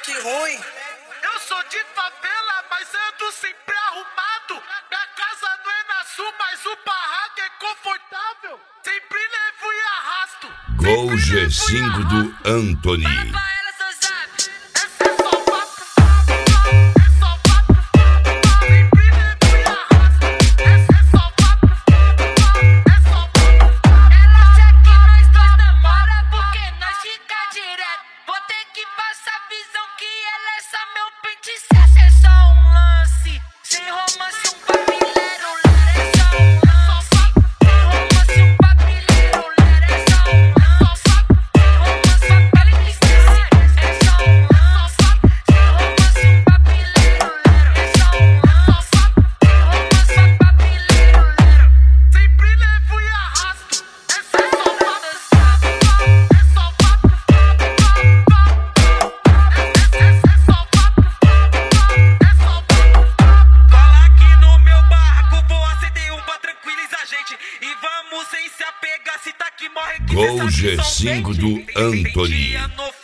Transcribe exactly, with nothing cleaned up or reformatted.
Que ruim. Eu sou de favela, mas ando sempre arrumado. Minha casa não é na sul, mas o barraco é confortável. Sempre levo e arrasto. Gol G cinco do Anthony. Gol G cinco do Anthony.